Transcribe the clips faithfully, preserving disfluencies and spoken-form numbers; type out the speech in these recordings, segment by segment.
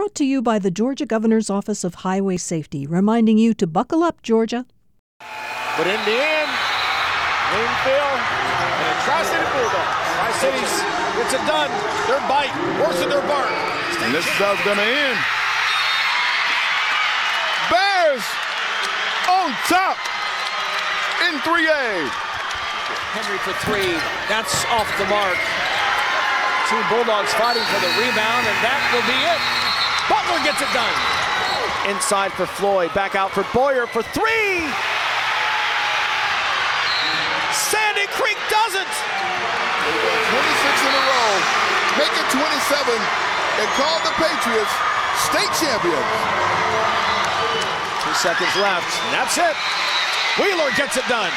brought to you by the Georgia Governor's Office of Highway Safety, reminding you to buckle up, Georgia. But in the end, Wingfield and the Tri-City Bulldogs. Tri-Cities gets it done. Their bite worse than their bark. And this is how it's going to end. Bears on top in three A. Henry for three. That's off the mark. Two Bulldogs fighting for the rebound, and that will be it. Butler gets it done. Inside for Floyd. Back out for Boyer for three. Sandy Creek does it. twenty-six in a row. Make it twenty-seven. And call the Patriots state champions. Two seconds left. And that's it. Wheeler gets it done.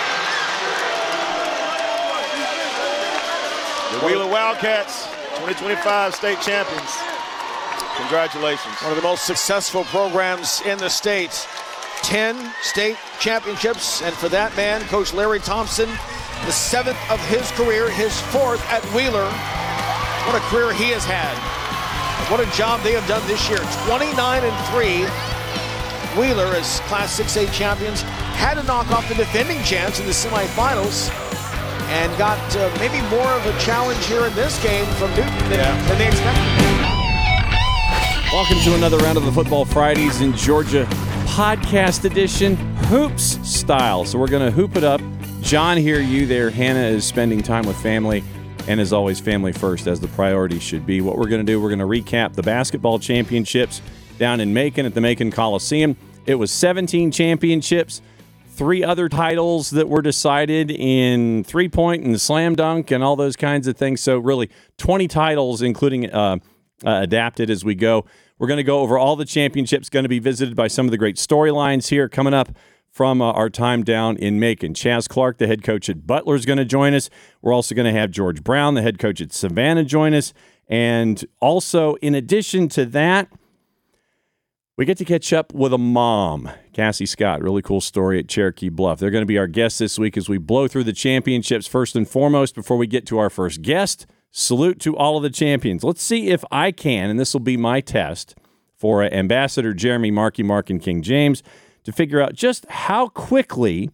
The Wheeler Wildcats, twenty twenty-five state champions. Congratulations. One of the most successful programs in the state. ten state championships, and for that man, Coach Larry Thompson, the seventh of his career, his fourth at Wheeler. What a career he has had. What a job they have done this year. twenty-nine and three. Wheeler, as Class six A champions, had to knock off the defending champs in the semifinals and got uh, maybe more of a challenge here in this game from Newton than, yeah. than they expected. Welcome to another round of the Football Fridays in Georgia podcast edition, Hoops style. So we're going to hoop it up. John here, you there. Hannah is spending time with family, and as always, family first, as the priority should be. What we're going to do, we're going to recap the basketball championships down in Macon at the Macon Coliseum. It was seventeen championships, three other titles that were decided in three-point and slam dunk and all those kinds of things. So really twenty titles, including uh, uh, adapted as we go. We're going to go over all the championships, going to be visited by some of the great storylines here coming up from uh, our time down in Macon. Chaz Clark, the head coach at Butler, is going to join us. We're also going to have George Brown, the head coach at Savannah, join us. And also, in addition to that, we get to catch up with a mom, Cassie Scott. Really cool story at Cherokee Bluff. They're going to be our guests this week as we blow through the championships first and foremost. Before we get to our first guest, salute to all of the champions. Let's see if I can, and this will be my test for uh, Ambassador Jeremy, Markey Mark, and King James, to figure out just how quickly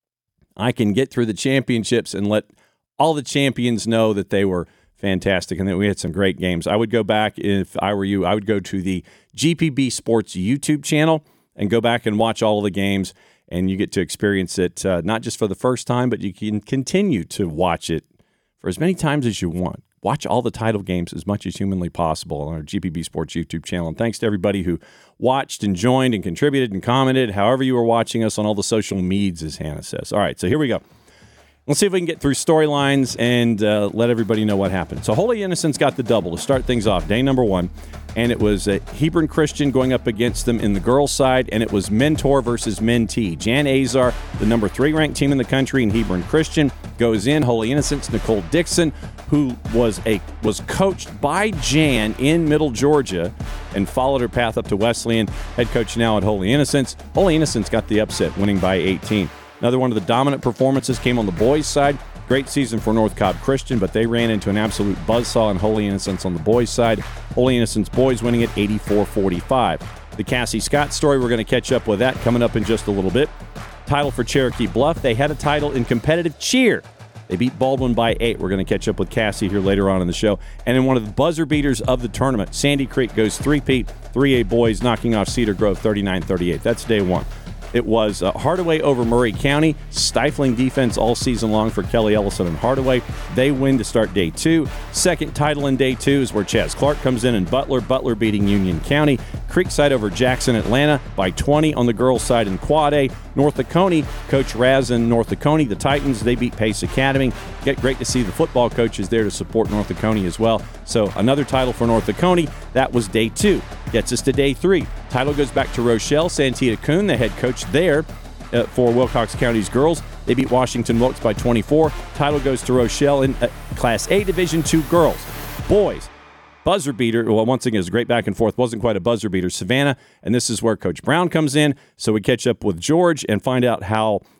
I can get through the championships and let all the champions know that they were fantastic and that we had some great games. I would go back, if I were you, I would go to the G P B Sports YouTube channel and go back and watch all of the games, and you get to experience it uh, not just for the first time, but you can continue to watch it for as many times as you want. Watch all the title games as much as humanly possible on our G P B Sports YouTube channel. And thanks to everybody who watched and joined and contributed and commented, however you were watching us on all the social medias, as Hannah says. All right, so here we go. Let's see if we can get through storylines and uh, let everybody know what happened. So Holy Innocents got the double to start things off, day number one. And it was uh, Hebron Christian going up against them in the girls' side, and it was Mentor versus Mentee. Jan Azar, the number three ranked team in the country, and Hebron Christian goes in. Holy Innocents, Nicole Dixon, who was a was coached by Jan in Middle Georgia and followed her path up to Wesleyan, head coach now at Holy Innocents. Holy Innocents got the upset, winning by eighteen. Another one of the dominant performances came on the boys' side. Great season for North Cobb Christian, but they ran into an absolute buzzsaw in Holy Innocents on the boys' side. Holy Innocents boys winning at eighty-four forty-five. The Cassie Scott story, we're going to catch up with that coming up in just a little bit. Title for Cherokee Bluff. They had a title in competitive cheer. They beat Baldwin by eight. We're going to catch up with Cassie here later on in the show. And in one of the buzzer beaters of the tournament, Sandy Creek goes three-peat, three A boys knocking off Cedar Grove thirty-nine thirty-eight. That's day one. It was uh, Hardaway over Murray County, stifling defense all season long for Kelly Ellison and Hardaway. They win to start day two. Second title in day two is where Chaz Clark comes in and Butler. Butler beating Union County. Creekside over Jackson, Atlanta by twenty on the girls' side in Quad A. North Oconee, Coach Raz and North Oconee, the Titans, they beat Pace Academy. Get great to see the football coaches there to support North Oconee as well. So another title for North Oconee. That was day two. Gets us to day three. Title goes back to Rochelle. Santita Kuhn, the head coach there uh, for Wilcox County's girls. They beat Washington Wilkes by twenty-four. Title goes to Rochelle in uh, Class A Division two girls. Boys, buzzer beater. Well, once again, it was a great back and forth. Wasn't quite a buzzer beater. Savannah, and this is where Coach Brown comes in. So we catch up with George and find out how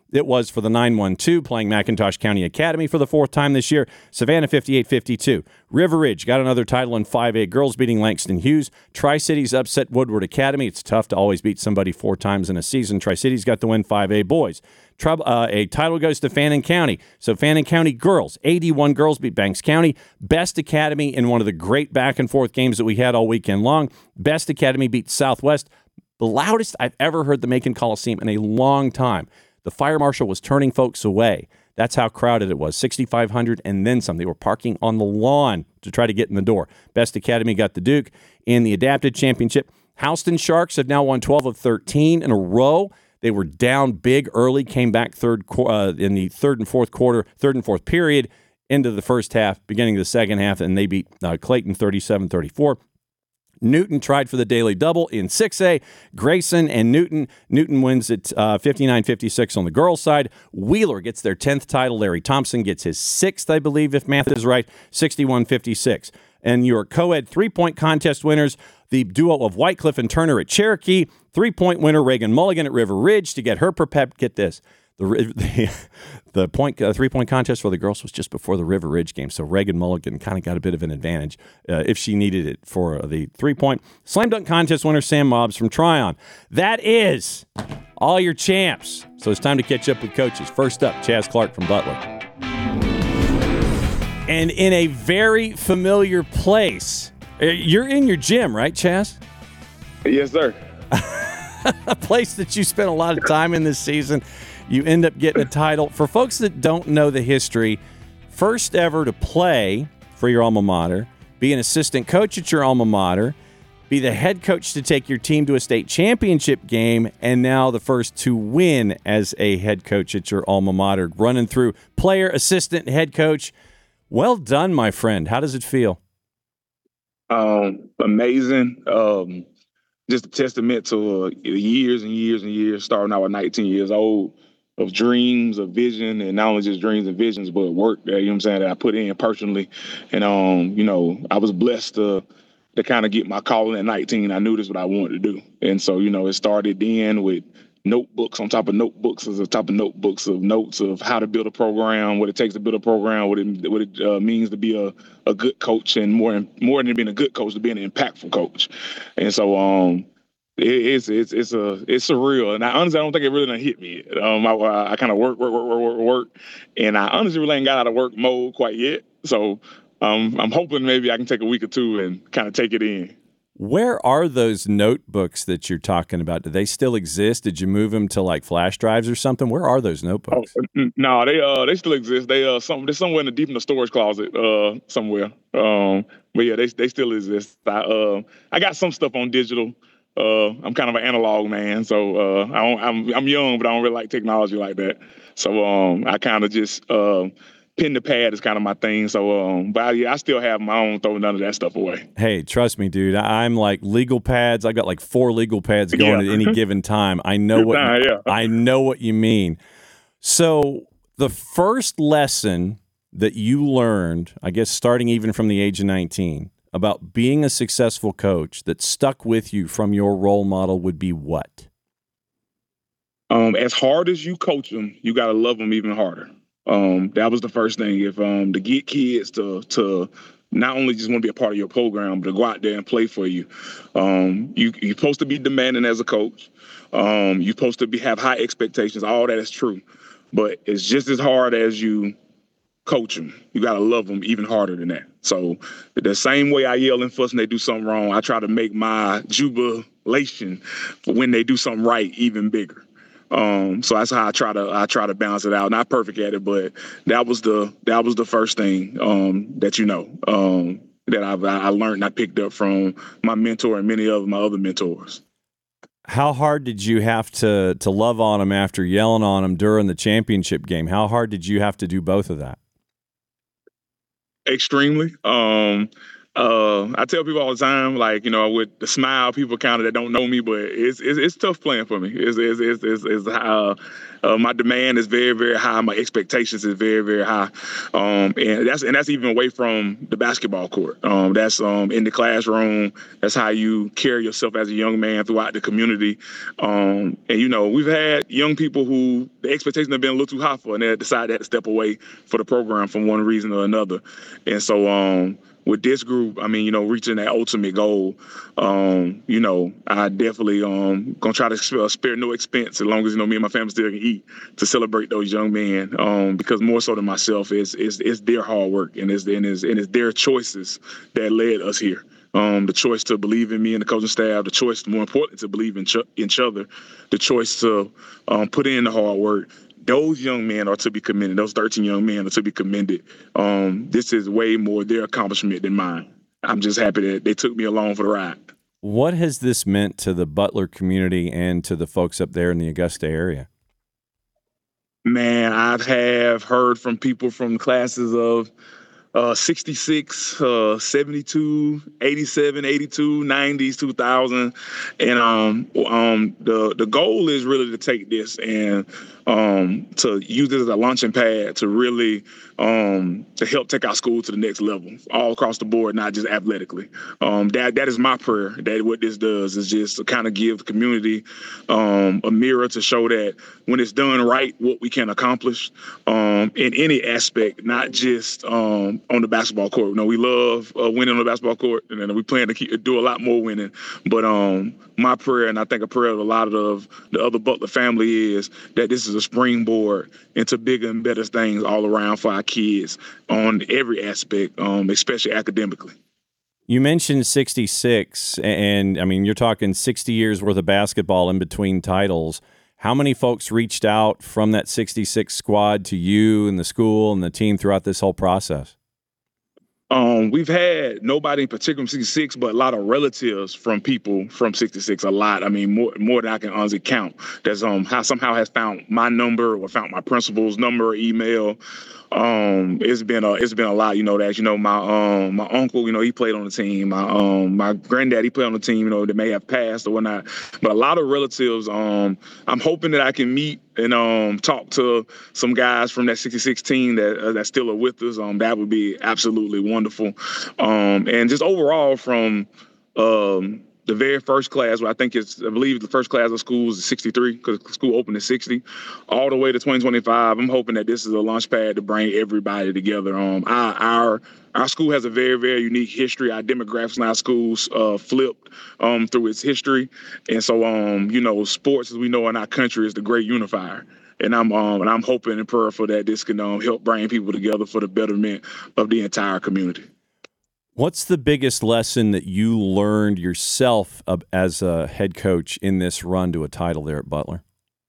it was for the nine one two, playing McIntosh County Academy for the fourth time this year. Savannah fifty-eight fifty-two. River Ridge got another title in five A girls, beating Langston Hughes. Tri-Cities upset Woodward Academy. It's tough to always beat somebody four times in a season. Tri-Cities got the win, five A boys. Trouble, uh, a title goes to Fannin County. So Fannin County girls, eighty-one girls beat Banks County. Best Academy in one of the great back-and-forth games that we had all weekend long. Best Academy beat Southwest. The loudest I've ever heard the Macon Coliseum in a long time. The fire marshal was turning folks away. That's how crowded it was, sixty-five hundred and then some. They were parking on the lawn to try to get in the door. Best Academy got the Duke. In the Adapted Championship, Houston Sharks have now won twelve of thirteen in a row. They were down big early, came back third uh, in the third and fourth quarter, third and fourth period, into the first half, beginning of the second half, and they beat uh, Clayton thirty-seven thirty-four. Newton tried for the daily double in six A. Grayson and Newton. Newton wins at uh, fifty-nine fifty-six on the girls' side. Wheeler gets their tenth title. Larry Thompson gets his sixth, I believe, if math is right, sixty-one fifty-six. And your co-ed three-point contest winners, the duo of Whitecliff and Turner at Cherokee. Three-point winner Reagan Mulligan at River Ridge to get her prepared. Get this. The, the, the point uh, three-point contest for the girls was just before the River Ridge game, so Reagan Mulligan kind of got a bit of an advantage uh, if she needed it for uh, the three-point. Slam dunk contest winner Sam Mobbs from Tryon. That is all your champs. So it's time to catch up with coaches. First up, Chaz Clark from Butler. And in a very familiar place. You're in your gym, right, Chaz? Yes, sir. A place that you spent a lot of time in this season. You end up getting a title. For folks that don't know the history, first ever to play for your alma mater, be an assistant coach at your alma mater, be the head coach to take your team to a state championship game, and now the first to win as a head coach at your alma mater, running through player, assistant, head coach. Well done, my friend. How does it feel? Um, amazing. Um, just a testament to uh, years and years and years, starting out at nineteen years old, of dreams, of vision, and not only just dreams and visions, but work that, you know what I'm saying, that I put in personally. And, um, you know, I was blessed to to kind of get my calling at nineteen. I knew this is what I wanted to do. And so, you know, it started then with notebooks on top of notebooks, as a top of notebooks of notes of how to build a program, what it takes to build a program, what it what it uh, means to be a, a good coach, and more more than being a good coach, to being an impactful coach. And so um, it, it's it's it's a it's surreal, and I honestly I don't think it really done hit me yet. Um, I, I kind of work work work work work work, and I honestly really ain't got out of work mode quite yet. So um, I'm hoping maybe I can take a week or two and kind of take it in. Where are those notebooks that you're talking about? Do they still exist? Did you move them to like flash drives or something? Where are those notebooks? Oh, no, they uh they still exist. They uh some they're somewhere in the deep in the storage closet uh somewhere. Um, but yeah, they they still exist. I uh I got some stuff on digital. Uh, I'm kind of an analog man, so uh I don't, I'm I'm young, but I don't really like technology like that. So um I kind of just uh. pen to pad is kind of my thing. So, um, but I, yeah, I still have my own, throwing none of that stuff away. Hey, trust me, dude. I'm like legal pads. I got like four legal pads going yeah. at any given time. I know what nah, you, yeah. I know what you mean. So the first lesson that you learned, I guess, starting even from the age of nineteen, about being a successful coach that stuck with you from your role model would be what? Um, as hard as you coach them, you got to love them even harder. Um, that was the first thing. If um, to get kids to to not only just want to be a part of your program, but to go out there and play for you, um, you you're supposed to be demanding as a coach. Um, you're supposed to be have high expectations. All that is true, but it's just as hard as you coach them. You got to love them even harder than that. So the same way I yell and fuss when they do something wrong, I try to make my jubilation for when they do something right even bigger. Um, so that's how I try to I try to balance it out. Not perfect at it, but that was the that was the first thing um, that you know um, that I, I learned and I picked up from my mentor and many of my other mentors. How hard did you have to to love on them after yelling on them during the championship game? How hard did you have to do both of that? Extremely. Um, Uh, I tell people all the time, like, you know, with the smile, people kind of that don't know me, but it's it's, it's tough playing for me. It's it's it's, it's, it's uh, uh, my demand is very very high. My expectations is very very high, um, and that's and that's even away from the basketball court. Um, that's um, in the classroom. That's how you carry yourself as a young man throughout the community. Um, and you know, we've had young people who the expectations have been a little too high for, and they decided to step away for the program for one reason or another. And so. Um, With this group, I mean, you know, reaching that ultimate goal, um, you know, I definitely um gonna try to spare, spare no expense as long as, you know, me and my family still can eat to celebrate those young men. Um, because more so than myself, it's it's, it's their hard work and it's, and it's and it's their choices that led us here. Um, the choice to believe in me and the coaching staff, the choice, more important, to believe in ch- each other, the choice to um, put in the hard work. Those young men are to be commended. Those thirteen young men are to be commended. Um, this is way more their accomplishment than mine. I'm just happy that they took me along for the ride. What has this meant to the Butler community and to the folks up there in the Augusta area? Man, I have heard from people from classes of uh, sixty-six, uh, seventy-two, eighty-seven, eighty-two, nineties, two thousand. And um, um, the, the goal is really to take this and um, to use this as a launching pad to really um, to help take our school to the next level all across the board, not just athletically. Um, that that is my prayer, that what this does is just to kind of give the community um, a mirror to show that when it's done right, what we can accomplish um, in any aspect, not just um, on the basketball court. You know, we love uh, winning on the basketball court, and then we plan to keep, do a lot more winning. But um, my prayer, and I think a prayer of a lot of the other Butler family, is that this is a springboard into bigger and better things all around for our kids on every aspect, um, especially academically. You mentioned sixty-six, and I mean, you're talking sixty years worth of basketball in between titles. How many folks reached out from that sixty-six squad to you and the school and the team throughout this whole process? Um, we've had nobody in particular from sixty-six, but a lot of relatives from people from sixty-six. A lot. I mean, more more than I can honestly count. That's um how somehow has found my number or found my principal's number or email. Um, it's been a it's been a lot. You know that you know my um my uncle. You know he played on the team. My um my granddad he played on the team. You know that may have passed or whatnot. But a lot of relatives. Um, I'm hoping that I can meet and um talk to some guys from that sixty-six team that uh, that still are with us. Um, that would be absolutely wonderful. Um, and just overall from um. the very first class, I think it's, I believe the first class of schools is sixty-three because school opened at sixty, all the way to twenty twenty-five. I'm hoping that this is a launch pad to bring everybody together. Um, our, our our school has a very, very unique history. Our demographics in our schools uh, flipped um, through its history. And so, um, you know, sports, as we know in our country, is the great unifier. And I'm um, and I'm hoping and prayerful that this can um, help bring people together for the betterment of the entire community. What's the biggest lesson that you learned yourself as a head coach in this run to a title there at Butler?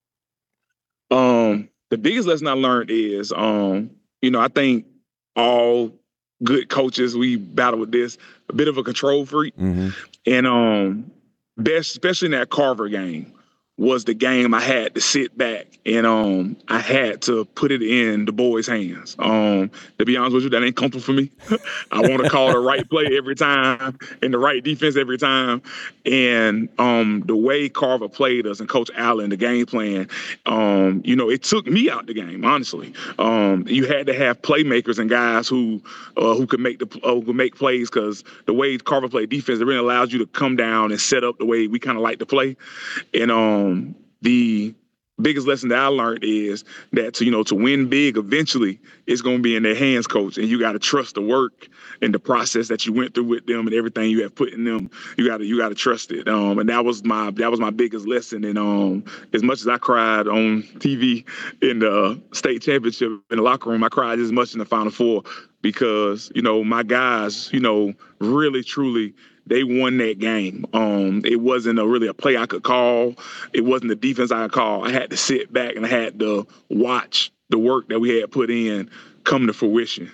Um, the biggest lesson I learned is, um, you know, I think all good coaches, we battle with this, a bit of a control freak. Mm-hmm. And um, best, especially in that Carver game, was the game I had to sit back and um I had to put it in the boys' hands. Um, to be honest with you, that ain't comfortable for me. I want to call the right play every time and the right defense every time. And um the way Carver played us and Coach Allen, the game plan, um, you know, it took me out the game, honestly. Um, you had to have playmakers and guys who uh, who could make the uh, who could make plays, because the way Carver played defense, it really allows you to come down and set up the way we kind of like to play. And um Um, the biggest lesson that I learned is that to, you know, to win big, eventually it's going to be in their hands, coach. And you got to trust the work and the process that you went through with them and everything you have put in them. You got to, you got to trust it. Um, and that was my, that was my biggest lesson. And um, as much as I cried on T V in the state championship in the locker room, I cried as much in the Final Four because, you know, my guys, you know, really, truly, they won that game. Um, it wasn't a, really a play I could call. It wasn't the defense I could call. I had to sit back and I had to watch the work that we had put in come to fruition.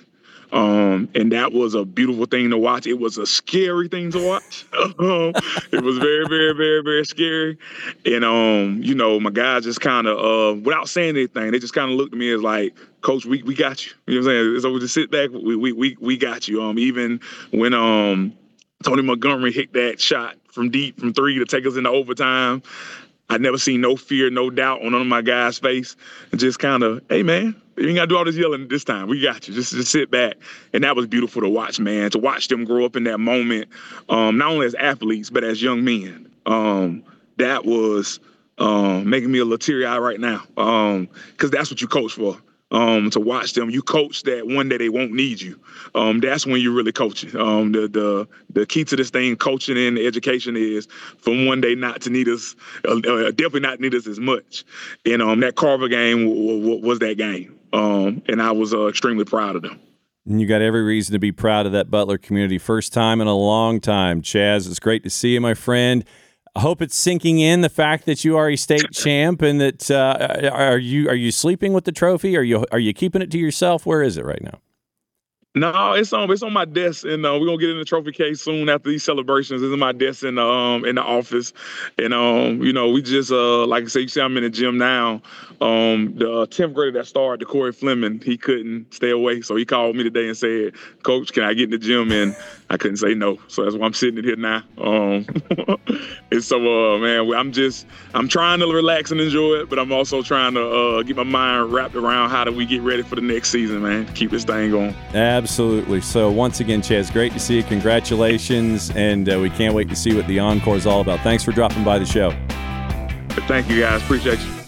Um, and that was a beautiful thing to watch. It was a scary thing to watch. um, it was very, very, very, very scary. And, um, you know, my guys just kind of, uh, without saying anything, they just kind of looked at me as like, Coach, we, we got you. You know what I'm saying? So we just sit back, we we we, we got you. Um, even when um Tony Montgomery hit that shot from deep from three to take us into overtime, I never seen no fear, no doubt on none of my guys' face. And just kind of, hey, man, you ain't got to do all this yelling this time. We got you. Just, just sit back. And that was beautiful to watch, man, to watch them grow up in that moment, um, not only as athletes, but as young men. Um, that was um, making me a little teary-eyed right now because um, that's what you coach for. Um, to watch them, you coach that one day they won't need you. Um, that's when you're really coaching. Um, the the the key to this thing, coaching and education, is for one day not to need us, uh, uh, definitely not need us as much. And um, that Carver game w- w- was that game, um, and I was uh, extremely proud of them. And you got every reason to be proud of that Butler community. First time in a long time, Chaz. It's great to see you, my friend. I hope it's sinking in, the fact that you are a state champ, and that uh, are you are you sleeping with the trophy? Are you are you keeping it to yourself? Where is it right now? No, it's on it's on my desk, and uh, we're gonna get in the trophy case soon after these celebrations. It's in my desk in the um in the office, and um you know we just uh like I said, you see I'm in the gym now. Um, the tenth grader that started, the Corey Fleming, he couldn't stay away, so he called me today and said, "Coach, can I get in the gym?" And I couldn't say no, so that's why I'm sitting in here now. Um, and so uh man, I'm just I'm trying to relax and enjoy it, but I'm also trying to uh get my mind wrapped around how do we get ready for the next season, man. Keep this thing going. Absolutely. So once again, Chaz, great to see you. Congratulations, and uh, we can't wait to see what the encore is all about. Thanks for dropping by the show. Thank you, guys. Appreciate you.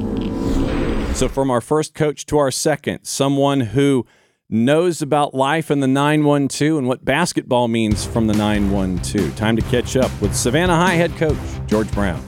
So from our first coach to our second, someone who knows about life in the nine one two and what basketball means from the nine one two. Time to catch up with Savannah High head coach George Brown.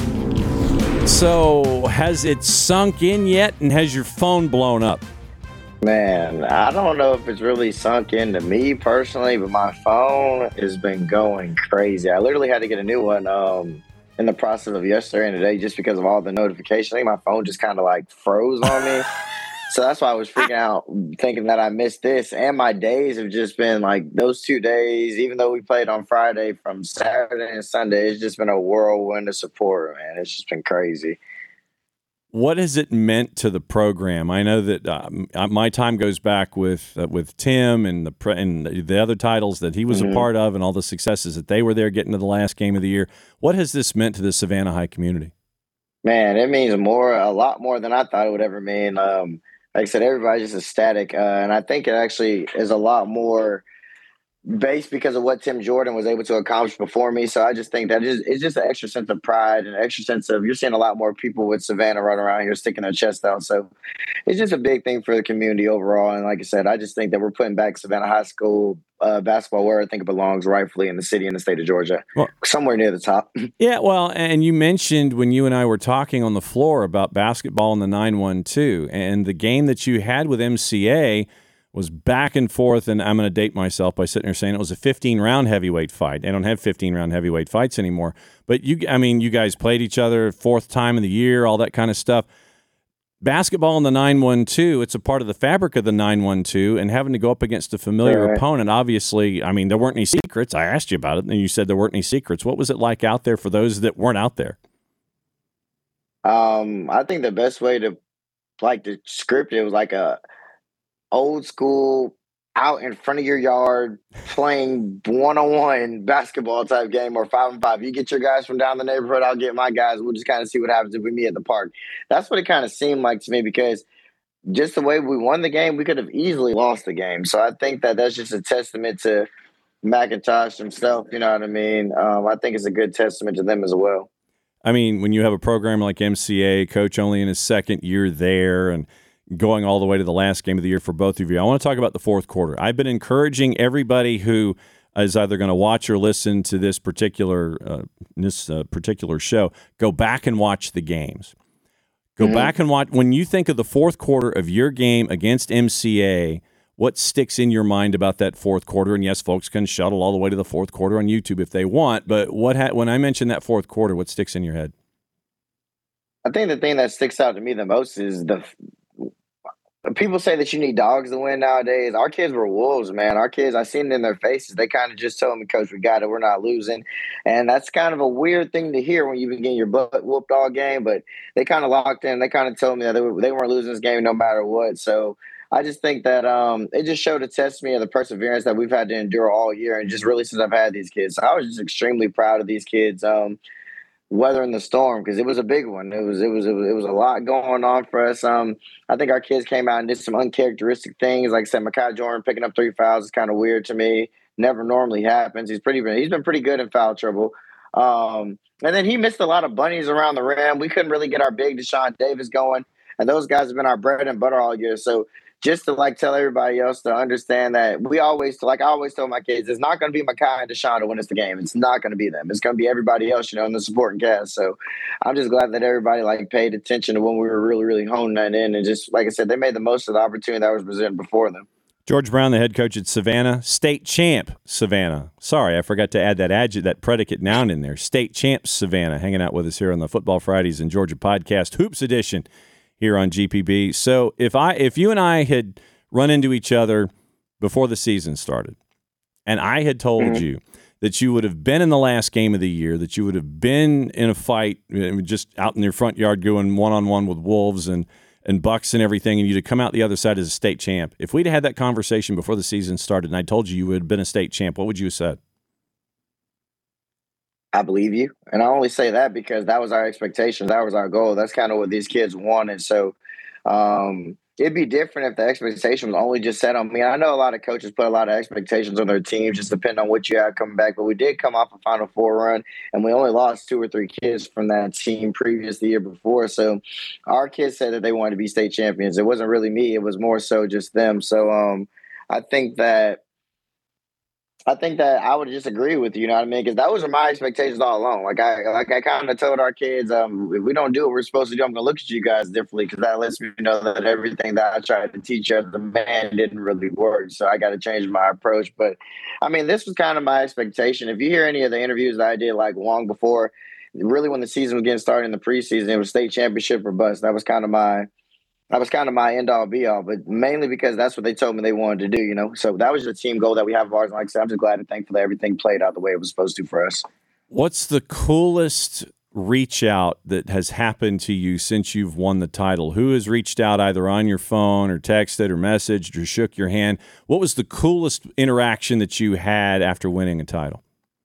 So has it sunk in yet, and has your phone blown up? Man, I don't know if it's really sunk into me personally, but my phone has been going crazy. I literally had to get a new one um, in the process of yesterday and today just because of all the notifications. I think my phone just kind of like froze on me. So that's why I was freaking out, thinking that I missed this. And my days have just been like those two days, even though we played on Friday, from Saturday and Sunday, it's just been a whirlwind of support, man. It's just been crazy. What has it meant to the program? I know that uh, my time goes back with uh, with Tim and the pre- and the other titles that he was mm-hmm. a part of, and all the successes that they were there getting to the last game of the year. What has this meant to the Savannah High community? Man, it means more, a lot more than I thought it would ever mean. Um, like I said, everybody's just ecstatic, uh, and I think it actually is a lot more based because of what Tim Jordan was able to accomplish before me. So I just think that is, it's just an extra sense of pride and an extra sense of, you're seeing a lot more people with Savannah running around here sticking their chest out. So it's just a big thing for the community overall. And like I said, I just think that we're putting back Savannah High School uh, basketball where I think it belongs, rightfully in the city and the state of Georgia, well, somewhere near the top. Yeah, well, and you mentioned when you and I were talking on the floor about basketball in the nine one two, and the game that you had with M C A was back and forth, and I'm going to date myself by sitting here saying it was a fifteen-round heavyweight fight. They don't have fifteen-round heavyweight fights anymore. But, you, I mean, you guys played each other fourth time of the year, all that kind of stuff. Basketball in the nine one two, it's a part of the fabric of the nine one two, and having to go up against a familiar right. opponent, obviously, I mean, there weren't any secrets. I asked you about it, and you said there weren't any secrets. What was it like out there for those that weren't out there? Um, I think the best way to, like, to script it was like a old school, out in front of your yard, playing one-on-one basketball type game, or five and five. You get your guys from down the neighborhood, I'll get my guys. We'll just kind of see what happens if we meet at the park. That's what it kind of seemed like to me, because just the way we won the game, we could have easily lost the game. So I think that that's just a testament to McIntosh himself, you know what I mean? Um, I think it's a good testament to them as well. I mean, when you have a program like M C A, coach only in his second year there, and going all the way to the last game of the year for both of you. I want to talk about the fourth quarter. I've been encouraging everybody who is either going to watch or listen to this particular uh, this uh, particular show, go back and watch the games. Go mm-hmm. back and watch. When you think of the fourth quarter of your game against M C A, what sticks in your mind about that fourth quarter? And yes, folks can shuttle all the way to the fourth quarter on YouTube if they want, but what ha- when I mention that fourth quarter, what sticks in your head? I think the thing that sticks out to me the most is the people say that you need dogs to win nowadays. Our kids were wolves, man. Our kids, I seen it in their faces. They kind of just told me, Coach, we got it. We're not losing. And that's kind of a weird thing to hear when you've been getting your butt whooped all game. But they kind of locked in. They kind of told me that they, were, they weren't losing this game no matter what. So I just think that um, it just showed a test to me of the perseverance that we've had to endure all year. And just really since I've had these kids. So I was just extremely proud of these kids. Um, weathering the storm, because it was a big one. It was, it was, it was, it was a lot going on for us. Um, I think our kids came out and did some uncharacteristic things. Like I said, Mekhi Jordan picking up three fouls is kind of weird to me. Never normally happens. He's pretty, he's been pretty good in foul trouble. Um, and then he missed a lot of bunnies around the rim. We couldn't really get our big Deshaun Davis going, and those guys have been our bread and butter all year. So just to like tell everybody else to understand that we always, like I always tell my kids, it's not going to be Mekhi and Deshaun to win us the game. It's not going to be them. It's going to be everybody else, you know, in the supporting cast. So I'm just glad that everybody like paid attention to when we were really, really honing that in. And just, like I said, they made the most of the opportunity that was presented before them. George Brown, the head coach at Savannah, state champ Savannah. Sorry, I forgot to add that adjective, that predicate noun in there. State champ Savannah, hanging out with us here on the Football Fridays in Georgia podcast, Hoops Edition here on G P B. So if I, if you and I had run into each other before the season started, and I had told mm-hmm. you that you would have been in the last game of the year, that you would have been in a fight, just out in your front yard going one-on-one with Wolves and, and Bucks and everything, and you'd have come out the other side as a state champ. If we'd had that conversation before the season started and I told you you would have been a state champ, what would you have said? I believe you. And I only say that because that was our expectation. That was our goal. That's kind of what these kids wanted. So, um, it'd be different if the expectation was only just set on me. I know a lot of coaches put a lot of expectations on their teams, just depending on what you have coming back. But we did come off a Final Four run, and we only lost two or three kids from that team previous the year before. So our kids said that they wanted to be state champions. It wasn't really me. It was more so just them. So um, I think that I think that I would just agree with you, you know what I mean? Because that was my expectations all along. Like I like I kind of told our kids, um, if we don't do what we're supposed to do, I'm going to look at you guys differently, because that lets me know that everything that I tried to teach you as a man didn't really work. So I got to change my approach. But, I mean, this was kind of my expectation. If you hear any of the interviews that I did like long before, really when the season was getting started in the preseason, it was state championship or bust. That was kind of my – That was kind of my end-all, be-all, but mainly because that's what they told me they wanted to do, you know? So that was the team goal that we have of ours. And like I said, I'm just glad and thankful that everything played out the way it was supposed to for us. What's the coolest reach out that has happened to you since you've won the title? Who has reached out either on your phone or texted or messaged or shook your hand? What was the coolest interaction that you had after winning a title?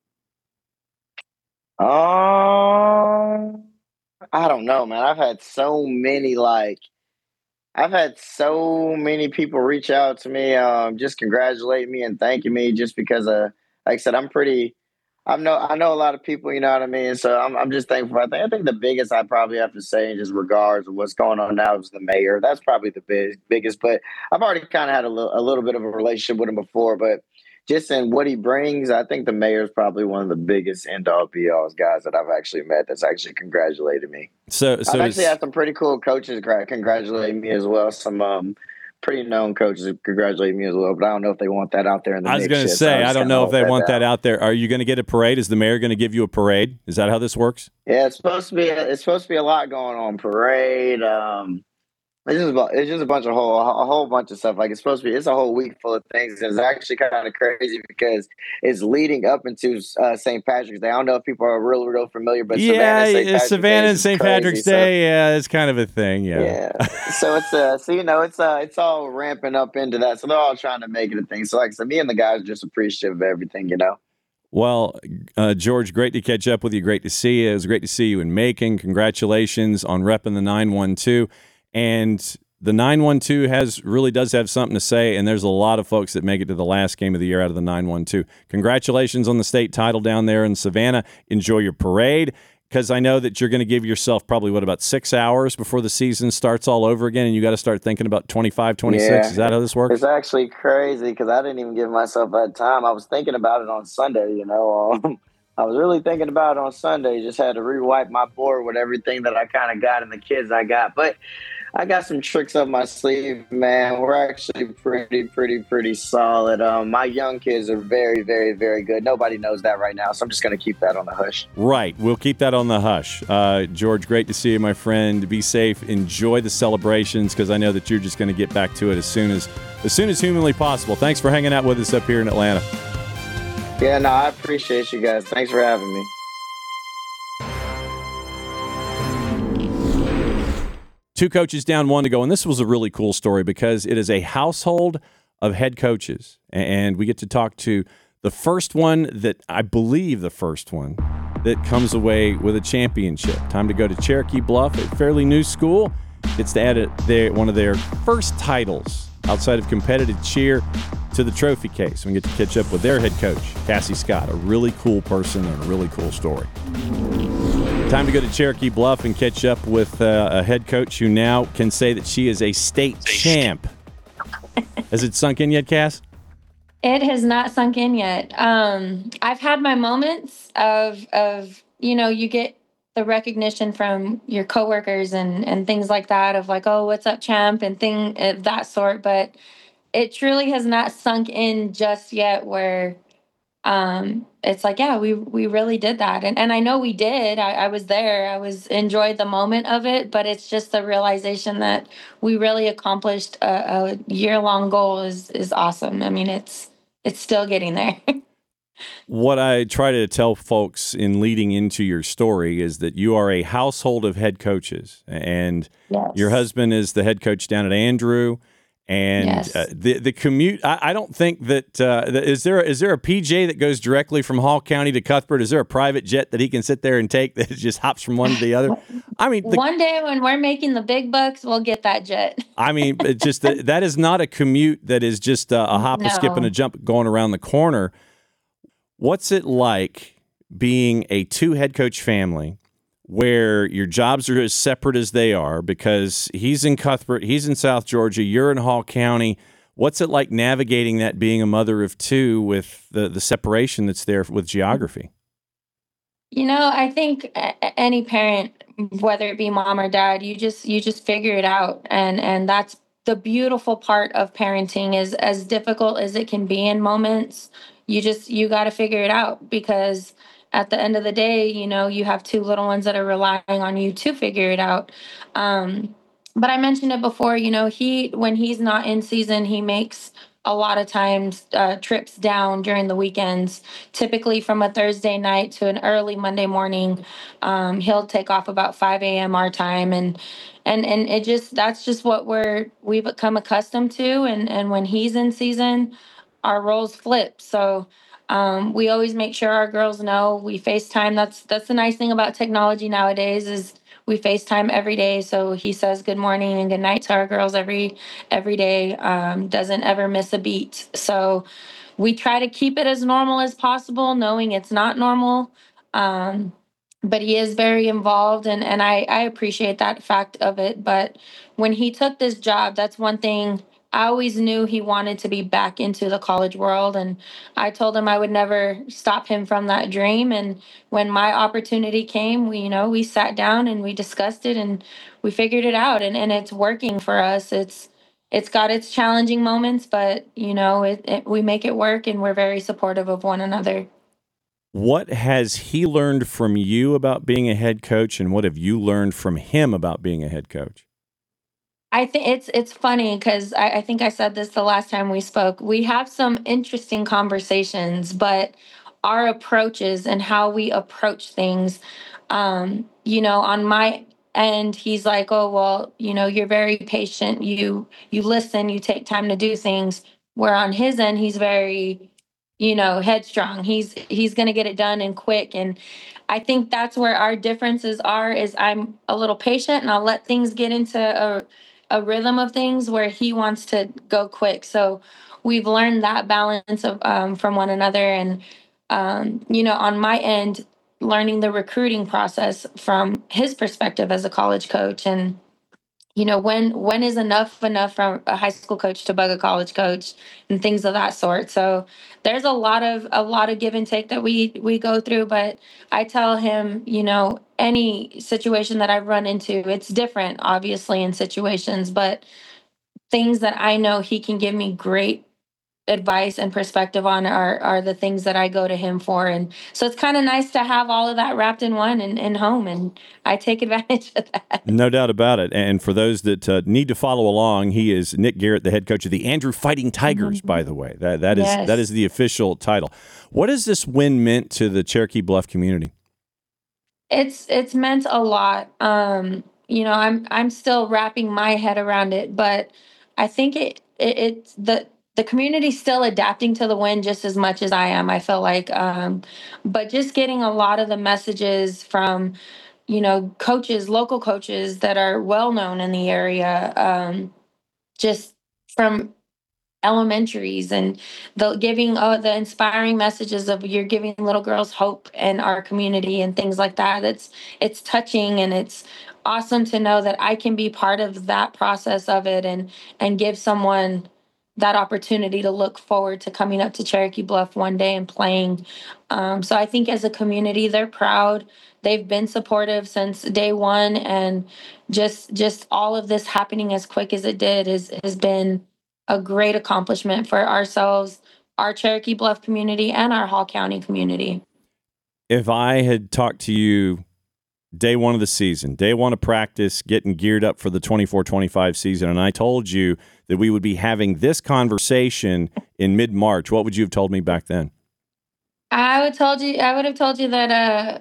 Um, I don't know, man. I've had so many, like, I've had so many people reach out to me, um, just congratulating me and thanking me, just because, uh, like I said, I'm pretty, I know, I know a lot of people, you know what I mean? So I'm, I'm just thankful. I think, I think the biggest I probably have to say in just regards of what's going on now is the mayor. That's probably the big, biggest, but I've already kind of had a little, a little bit of a relationship with him before, but just in what he brings, I think the mayor is probably one of the biggest end-all be-all guys that I've actually met that's actually congratulated me. So, so I've actually had some pretty cool coaches congratulate me as well. Some um, pretty known coaches congratulate me as well, but I don't know if they want that out there in the I was going to say, so I don't know if they want that out there. Are you going to get a parade? Is the mayor going to give you a parade? Is that how this works? Yeah, it's supposed to be. It's supposed to be a lot going on. Parade. Um, It's just about, it's just a bunch of whole a whole bunch of stuff. Like it's supposed to be. It's a whole week full of things. And it's actually kind of crazy because it's leading up into uh, Saint Patrick's Day. I don't know if people are real real familiar, but yeah, Savannah, Savannah and Saint Patrick's so, Day. Yeah, it's kind of a thing. Yeah. Yeah. So it's uh, so you know, it's uh, it's all ramping up into that. So they're all trying to make it a thing. So like I said, me and the guys are just appreciative of everything, you know. Well, uh, George, great to catch up with you. Great to see you. It was great to see you in Macon. Congratulations on repping the nine one two. And the nine one two has really does have something to say, and there's a lot of folks that make it to the last game of the year out of the nine one two. Congratulations on the state title down there in Savannah. Enjoy your parade, because I know that you're going to give yourself probably, what, about six hours before the season starts all over again, and you got to start thinking about twenty-five, twenty-six. Yeah. Is that how this works? It's actually crazy because I didn't even give myself that time. I was thinking about it on Sunday, you know. Um, I was really thinking about it on Sunday. Just had to re-wipe my board with everything that I kind of got and the kids I got. But I got some tricks up my sleeve, man. We're actually pretty, pretty, pretty solid. Um, my young kids are very, very, very good. Nobody knows that right now, so I'm just going to keep that on the hush. Right. We'll keep that on the hush. Uh, George, great to see you, my friend. Be safe. Enjoy the celebrations, because I know that you're just going to get back to it as soon as, as soon as humanly possible. Thanks for hanging out with us up here in Atlanta. Yeah, no, I appreciate you guys. Thanks for having me. Two coaches down, one to go. And this was a really cool story because it is a household of head coaches. And we get to talk to the first one that I believe the first one that comes away with a championship. Time to go to Cherokee Bluff, a fairly new school. Gets to add it their, one of their first titles outside of competitive cheer to the trophy case. We get to catch up with their head coach, Cassie Scott, a really cool person and a really cool story. Time to go to Cherokee Bluff and catch up with uh, a head coach who now can say that she is a state champ. Has it sunk in yet, Cass? It has not sunk in yet. Um, I've had my moments of, of, you know, you get the recognition from your coworkers and, and things like that of like, oh, what's up, champ, and thing of that sort. But it truly has not sunk in just yet where um, it's like, yeah, we we really did that. And and I know we did. I, I was there. I was enjoyed the moment of it, but it's just the realization that we really accomplished a, a year-long goal is is awesome. I mean, it's it's still getting there. What I try to tell folks in leading into your story is that you are a household of head coaches, and yes. Your husband is the head coach down at Andrew. And yes. uh, the the commute, I, I don't think that, uh, that is there is there a P J that goes directly from Hall County to Cuthbert? Is there a private jet that he can sit there and take that just hops from one to the other? I mean, the, one day when we're making the big bucks, we'll get that jet. I mean, it just that, that is not a commute that is just a, a hop, No. a skip, and a jump going around the corner. What's it like being a two head coach family where your jobs are as separate as they are, because he's in Cuthbert, he's in South Georgia, you're in Hall County? What's it like navigating that, being a mother of two, with the, the separation that's there with geography? You know, I think any parent, whether it be mom or dad, you just you just figure it out. And and that's the beautiful part of parenting, is as difficult as it can be in moments, you just you got to figure it out, because at the end of the day, you know, you have two little ones that are relying on you to figure it out. Um, but I mentioned it before, you know, he, when he's not in season, he makes a lot of times uh, trips down during the weekends, typically from a Thursday night to an early Monday morning. Um, he'll take off about five a.m. our time. And, and, and it just, that's just what we're, we've become accustomed to. And, and when he's in season, our roles flip. So, Um, we always make sure our girls know we FaceTime. That's that's the nice thing about technology nowadays, is we FaceTime every day. So he says good morning and good night to our girls every every day. Um, doesn't ever miss a beat. So we try to keep it as normal as possible, knowing it's not normal. Um, but he is very involved, and, and I, I appreciate that fact of it. But when he took this job, that's one thing. I always knew he wanted to be back into the college world, and I told him I would never stop him from that dream. And when my opportunity came, we, you know, we sat down and we discussed it and we figured it out, and, and it's working for us. It's, it's got its challenging moments, but you know, it, it, we make it work, and we're very supportive of one another. What has he learned from you about being a head coach, and what have you learned from him about being a head coach? I think it's it's funny because I, I think I said this the last time we spoke. We have some interesting conversations, but our approaches and how we approach things, um, you know, on my end, he's like, oh, well, you know, you're very patient. You you listen, you take time to do things. Where on his end, he's very, you know, headstrong. He's he's going to get it done and quick. And I think that's where our differences are, is I'm a little patient and I'll let things get into a a rhythm of things, where he wants to go quick. So we've learned that balance of um, from one another. And, um, you know, on my end, learning the recruiting process from his perspective as a college coach. And you know, when when is enough enough from a high school coach to bug a college coach and things of that sort. So there's a lot of a lot of give and take that we we go through. But I tell him, you know, any situation that I've run into, it's different, obviously, in situations, but things that I know he can give me great advice and perspective on are are the things that I go to him for. And so it's kind of nice to have all of that wrapped in one and in home, and I take advantage of that. No doubt about it. And for those that uh, need to follow along, he is Nick Garrett, the head coach of the Andrew Fighting Tigers, mm-hmm. by the way. That that is yes. that is the official title. What has this win meant to the Cherokee Bluff community? It's it's meant a lot. Um, you know, I'm I'm still wrapping my head around it, but I think it, it it's the the community's still adapting to the win just as much as I am, I feel like. Um, but just getting a lot of the messages from, you know, coaches, local coaches that are well known in the area, um, just from elementaries, and the giving uh, the inspiring messages of you're giving little girls hope in our community and things like that. It's it's touching, and it's awesome to know that I can be part of that process of it and and give someone that opportunity to look forward to coming up to Cherokee Bluff one day and playing. Um, so I think as a community, they're proud. They've been supportive since day one, and just just all of this happening as quick as it did is has been a great accomplishment for ourselves, our Cherokee Bluff community, and our Hall County community. If I had talked to you day one of the season, day one of practice, getting geared up for the twenty-four twenty-five season, and I told you that we would be having this conversation in mid-March, what would you have told me back then? I would told you. I would have told you that uh,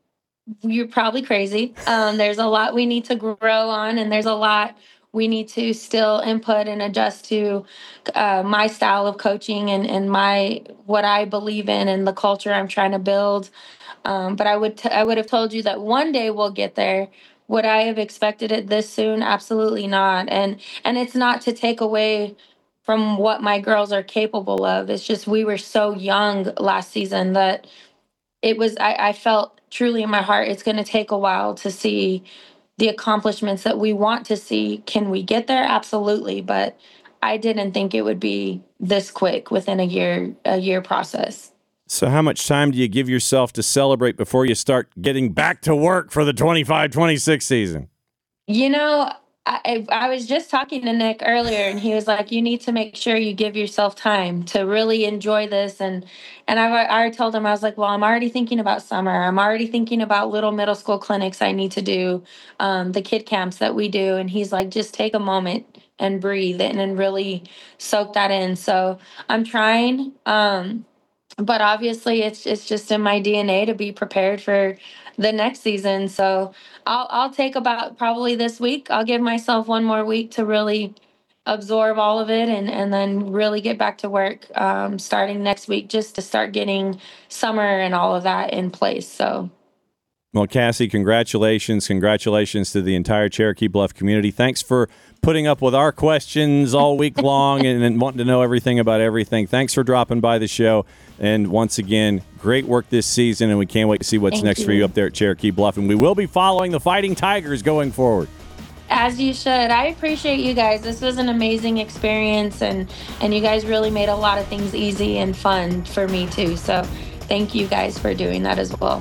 you're probably crazy. Um, there's a lot we need to grow on, and there's a lot we need to still input and adjust to uh, my style of coaching and, and my what I believe in and the culture I'm trying to build. Um, but I would t- I would have told you that one day we'll get there. Would I have expected it this soon? Absolutely not. And and it's not to take away from what my girls are capable of. It's just we were so young last season that it was I, I felt truly in my heart it's going to take a while to see the accomplishments that we want to see. Can we get there? Absolutely. But I didn't think it would be this quick within a year a year process. So how much time do you give yourself to celebrate before you start getting back to work for the twenty-five twenty-six season? You know, I, I was just talking to Nick earlier, and he was like, you need to make sure you give yourself time to really enjoy this. And and I, I already told him, I was like, well, I'm already thinking about summer. I'm already thinking about little middle school clinics I need to do, um, the kid camps that we do. And he's like, just take a moment and breathe and, and really soak that in. So I'm trying. Um, But obviously, it's it's just in my D N A to be prepared for the next season. So I'll I'll take about probably this week. I'll give myself one more week to really absorb all of it, and, and then really get back to work um, starting next week, just to start getting summer and all of that in place. So. Well, Cassie, congratulations. Congratulations to the entire Cherokee Bluff community. Thanks for putting up with our questions all week long and, and wanting to know everything about everything. Thanks for dropping by the show. And once again, great work this season, and we can't wait to see what's Thank next you. for you up there at Cherokee Bluff. And we will be following the Fighting Tigers going forward. As you should. I appreciate you guys. This was an amazing experience, and, and you guys really made a lot of things easy and fun for me too. So thank you guys for doing that as well.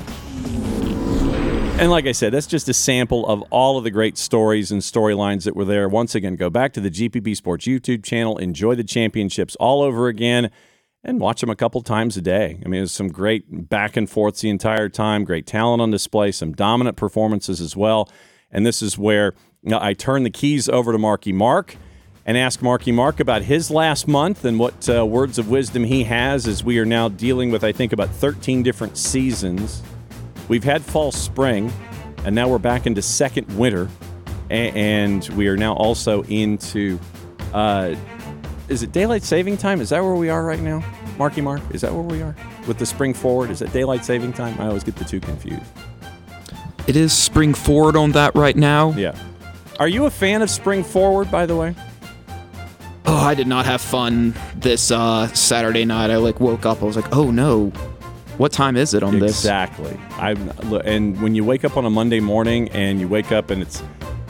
And like I said, that's just a sample of all of the great stories and storylines that were there. Once again, go back to the G P B Sports YouTube channel, enjoy the championships all over again, and watch them a couple times a day. I mean, it was some great back and forths the entire time, great talent on display, some dominant performances as well. And this is where you know, I turn the keys over to Marky Mark and ask Marky Mark about his last month and what uh, words of wisdom he has, as we are now dealing with, I think, about thirteen different seasons. We've had fall, spring, and now we're back into second winter, and we are now also into, uh, is it daylight saving time? Is that where we are right now? Marky Mark, is that where we are? With the spring forward, is it daylight saving time? I always get the two confused. It is spring forward on that right now. Yeah. Are you a fan of spring forward, by the way? Oh, I did not have fun this uh, Saturday night. I like woke up, I was like, oh no. What time is it on exactly. this? Exactly. And when you wake up on a Monday morning and you wake up and it's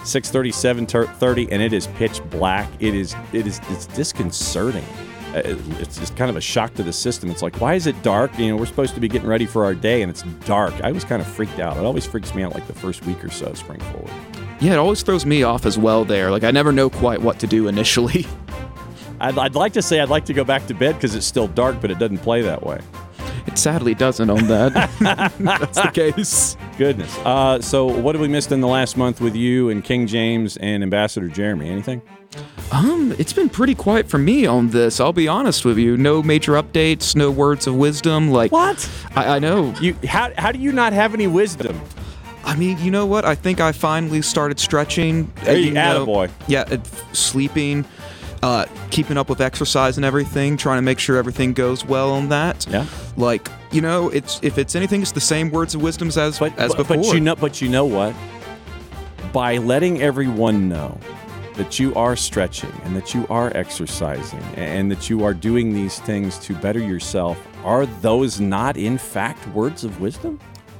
six thirty, seven thirty, and it is pitch black. It is, it is, it's disconcerting. Uh, it's just kind of a shock to the system. It's like, why is it dark? You know, we're supposed to be getting ready for our day, and it's dark. I was kind of freaked out. It always freaks me out like the first week or so of spring forward. Yeah, it always throws me off as well there. Like, I never know quite what to do initially. I'd, I'd like to say I'd like to go back to bed because it's still dark, but it doesn't play that way. It sadly doesn't on that. That's the case. Goodness. Uh, so what have we missed in the last month with you and King James and Ambassador Jeremy? Anything? Um, it's been pretty quiet for me on this. I'll be honest with you. No major updates, no words of wisdom. Like what? I, I know. You how how do you not have any wisdom? I mean, you know what? I think I finally started stretching. Hey, you attaboy. Yeah, uh, sleeping, uh, keeping up with exercise and everything, trying to make sure everything goes well on that. Yeah. Like, you know, it's if it's anything, it's the same words of wisdom as but, as but, before. But you know, but you know what? By letting everyone know that you are stretching and that you are exercising and that you are doing these things to better yourself, are those not, in fact, words of wisdom?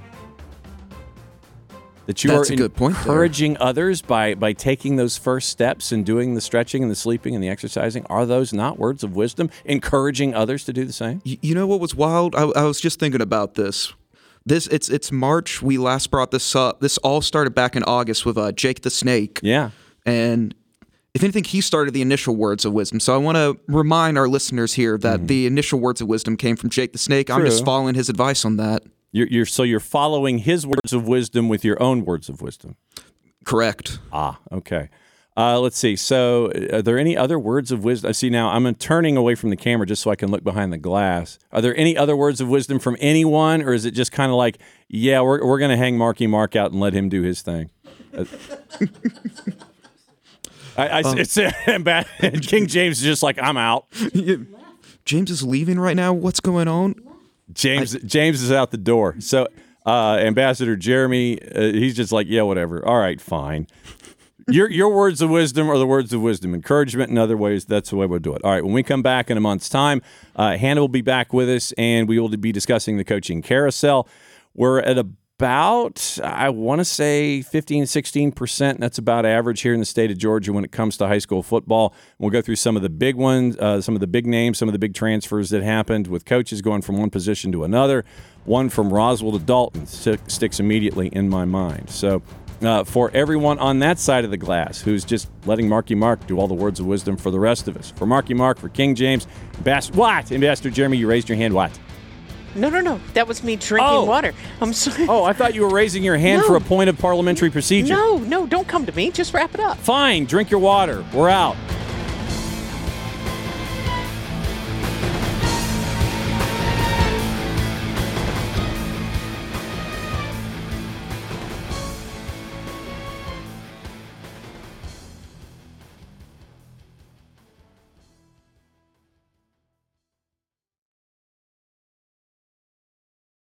That you That's are a good point encouraging there. others by, by taking those first steps and doing the stretching and the sleeping and the exercising. Are those not words of wisdom? Encouraging others to do the same? You, you know what was wild? I, I was just thinking about this. This it's it's March. We last brought this up. This all started back in August with uh, Jake the Snake. Yeah. And if anything, he started the initial words of wisdom. So I want to remind our listeners here that mm. the initial words of wisdom came from Jake the Snake. True. I'm just following his advice on that. You're, you're so you're following his words of wisdom with your own words of wisdom. Correct. Ah, okay. Uh, let's see. So, are there any other words of wisdom? See, now I'm turning away from the camera just so I can look behind the glass. Are there any other words of wisdom from anyone, or is it just kind of like, yeah, we're we're going to hang Marky Mark out and let him do his thing? Uh, I, I um, it's and King James is just like, I'm out. James is leaving right now. What's going on? James I, James is out the door. So uh, Ambassador Jeremy, uh, he's just like, yeah, whatever. All right, fine. Your your words of wisdom are the words of wisdom. Encouragement in other ways, that's the way we'll do it. All right, when we come back in a month's time, uh, Hannah will be back with us, and we will be discussing the coaching carousel. We're at about, I want to say, fifteen, sixteen percent. That's about average here in the state of Georgia when it comes to high school football. We'll go through some of the big ones, uh, some of the big names, some of the big transfers that happened with coaches going from one position to another. One from Roswell to Dalton sticks immediately in my mind. So uh, for everyone on that side of the glass who's just letting Marky Mark do all the words of wisdom for the rest of us, for Marky Mark, for King James, Ambassador, what? Ambassador Jeremy, you raised your hand, what? No, no, no. That was me drinking oh. water. I'm sorry. Oh, I thought you were raising your hand no. for a point of parliamentary procedure. No, no, don't come to me. Just wrap it up. Fine. Drink your water. We're out.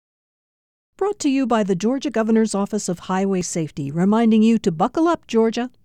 Brought to you by the Georgia Governor's Office of Highway Safety, reminding you to buckle up, Georgia.